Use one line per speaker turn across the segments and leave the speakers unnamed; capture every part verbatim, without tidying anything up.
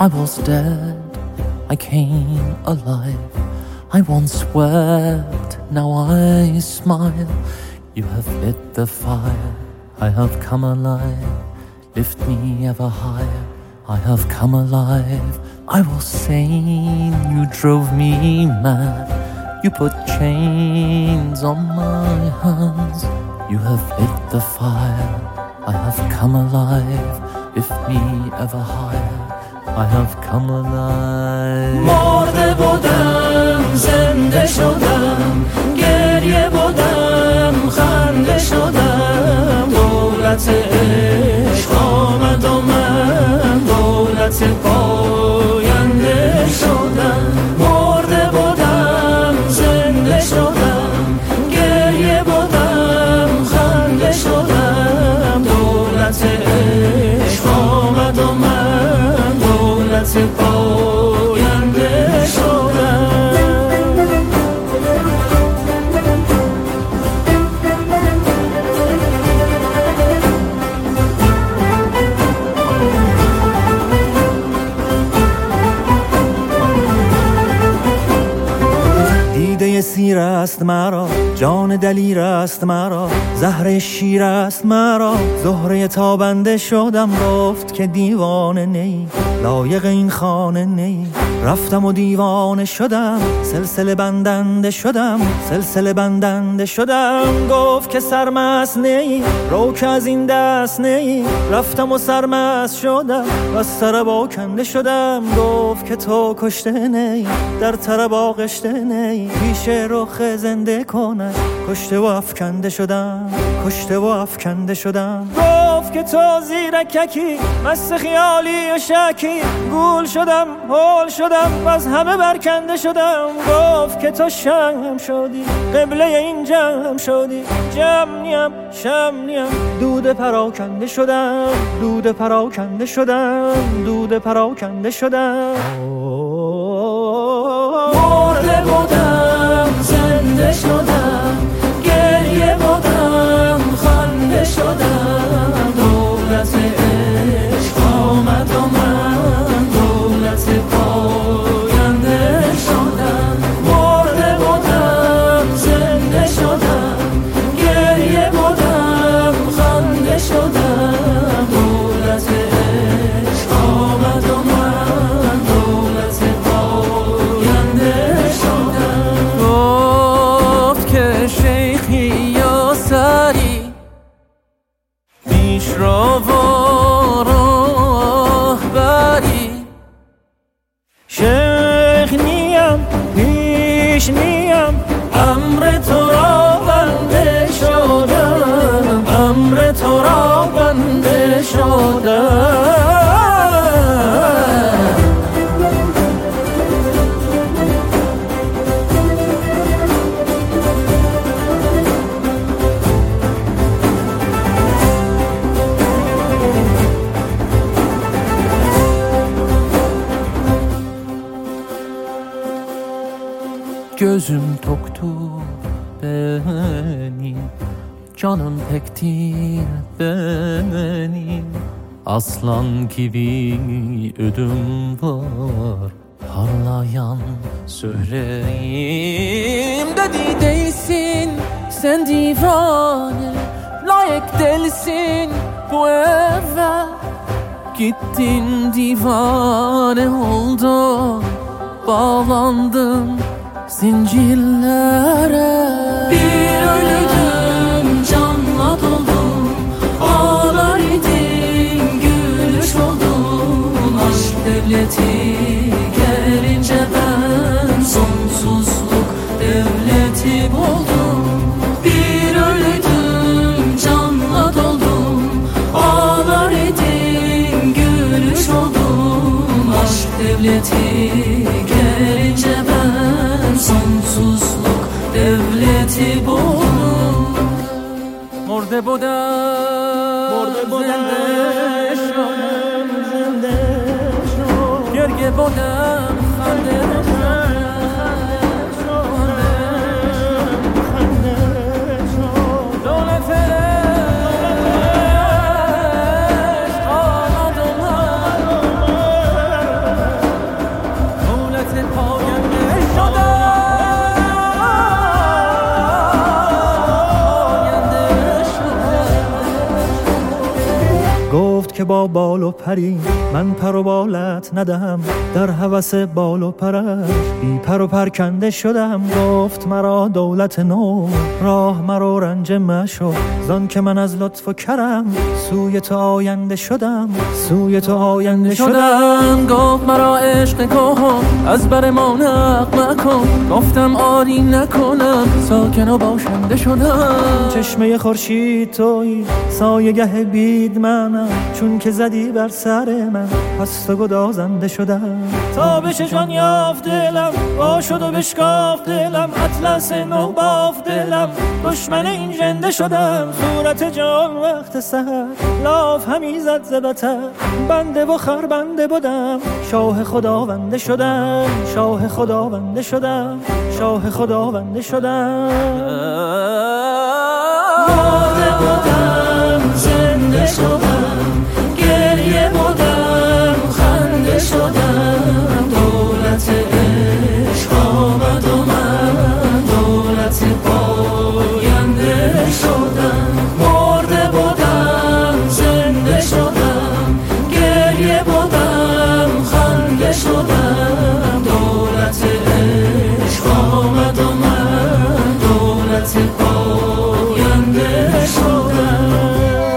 I was dead, I came alive. I once wept, now I smile. You have lit the fire, I have come alive. Lift me ever higher, I have come alive. I was sane, you drove me mad. You put chains on my hands. You have lit the fire, I have come alive. Lift me ever higher, I have come alive.
مرده بودم زنده شدم، گریه بودم خنده شدم. دولت عشق آمد و من دولت پاینده شدم. مرده بودم زنده شدم، گریه بودم خنده شدم. دولت عشق آمد و من دولت پاینده شدم. دیده سیر است مرا، جان دلیر است مرا، زهره شیر است مرا. زهره تابنده شدم، گفت که دیوانه نی، لایق این خانه نی. رفتم و دیوانه شدم، سلسله بندنده شدم، سلسله بندنده شدم. گفت که سرمست نی، رو که از این دست نی. رفتم و سرمست شدم و از طرب آکنده شدم. گفت که تو کشته نی، در طرب آغشته نی. پیش رخ زنده کنه، کشته و افکنده شدم، کشته و افکنده شدم. گفت که تو زیرککی، مست خیالی و شکی. گول شدم، هول شدم و از همه برکنده شدم. گفت که تو شم شدی، قبله این جمع شدی. جمع نیم، شم نیم، دود پراکنده شدم، دود پراکنده شدم، دود پراکنده شدم. مرده بودم زنده شدم، گریه بودم خنده شدم. دولت عشق آمد و من دولت پاینده شدم. مرده بودم زنده شدم، گریه بودم خنده شدم. دولت عشق آمد و من دولت پاینده شدم.
گفت که شیخی یا سری پیش را و راه بری.
شیخ نیم، پیش نیم، امر تو را بنده شدم، امر تو را بنده شدم.
Gözüm toktur benim, canım pektir benim. Aslan gibi ödüm var, parlayan söyleyeyim. Dedi değilsin sen divane, layık değilsin bu eve. Gittin divane oldun, bağlandın zincirlere.
Bir ölüdüm canla doldum, ağlar idim gülüş oldum. Aşk devleti gelince ben sonsuzluk devleti buldum. Bir ölüdüm canla doldum, ağlar idim gülüş oldum. Aşk devleti gelince ben sonsuzluk devleti buldum.
مرده بودم
مرده بودم
زنده شدم،
زنده شدم.
گریه بودم خنده
که با بال و پری من پر و بالت ندهم، در هوس بال و پرش بی پر و پرکنده شدم. گفت مرا دولت نو راه مرا رنج مشو، زان که من از لطف و کرم سوی تو آینده شدم، سوی تو آینده شدم.
گفت مرا عشق کن از بر ما نق مکن، گفتم آری نکنم ساکن و باشنده شدم.
چشمه خورشید توی سایه گه بید منم، چون که زدی بر سر من پس تو گدازنده شدم. تابش جان یافت دلم با شد و بشکافت دلم، اطلس نو بافت دلم دشمن این ژنده شدم. صورت جان وقت سحر لاف همی زد ز بتر، بنده و خر بنده بودم شاه خداونده شدم، شاه خداونده شدم، شاه خداونده شدم.
مرده بودم زنده شدم، گریه بودم خنده شدم. دولت عشق آمد و من دولت پاینده شدم. مرده بودم زنده شدم، گریه بودم خنده شدم. دولت عشق آمد و من دولت پاینده شدم.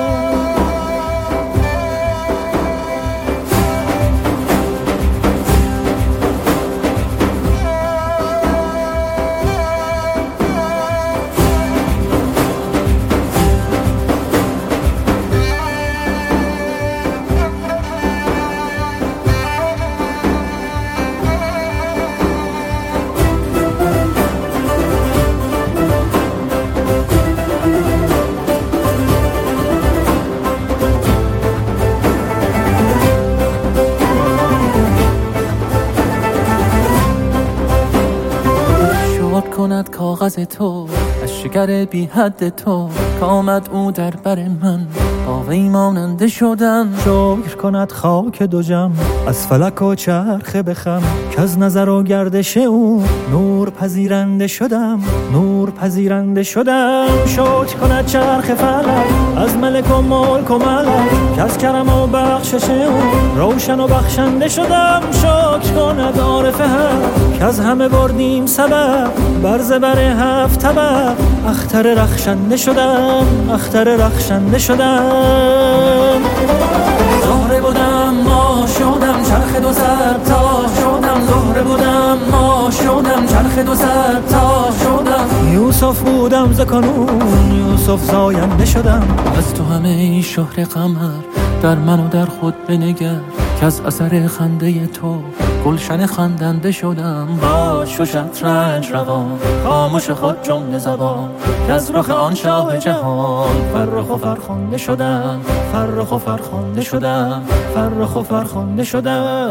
کند کاغذ تو از شکر بی حد تو، که آمد او در بر من با وی ماننده شدم.
شکر کند خاک دو جم از فلک و چرخه بخم، که از نظر و گردش او نور پذیرنده شدم، نور پذیرنده شدم. شکر کند چرخ فلک از ملک و ملک و ملک، که از کرم و بخشش او روشن و بخشنده شدم. شکر کند عارف حق که از همه بردیم سبب، بر زبر هفت طبق اختر رخشنده شدم، اختر رخشنده شدم.
زهره بودم ما شدم چرخ دو صد تا شدم. زهره بودم ما شدم چرخ دو صد تا شدم.
یوسف بودم ز کنون یوسف زاینده شدم.
از تو همه شهر قمر در من و در خود بنگر، که از اثر خنده تو گلشن خندنده شدم. باش و شطرنج روان خاموش خود جمله زبان، که از رخ آن شاه جهان فرخ و فرخنده شدم، فرخ و فرخنده شدم، فرخ و فرخنده شدم.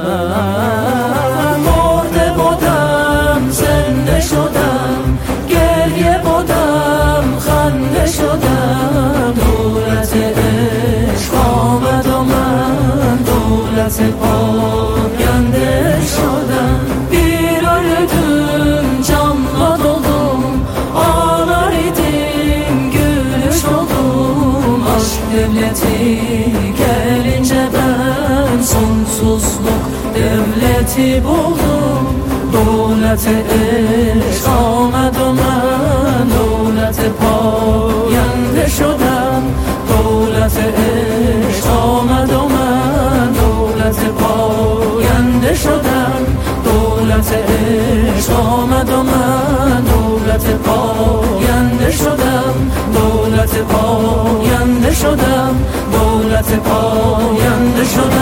مرده بودم زنده شدم، گریه بودم خنده شدم. دولت عشق آمد و من دولت پاینده شدم. Biröldüm canla doldum, ağlardım gülüş oldum. Aşk devleti gelince ben sonsuzluk devleti buldum. Dövlet-i eşk آمد و من دولت پاینده شدم. دولت عشق آمد و من دولت پاینده شدم. دولت عشق آمد و من دولت پاینده شدم. دولت پاینده شدم. دولت پاینده شدم.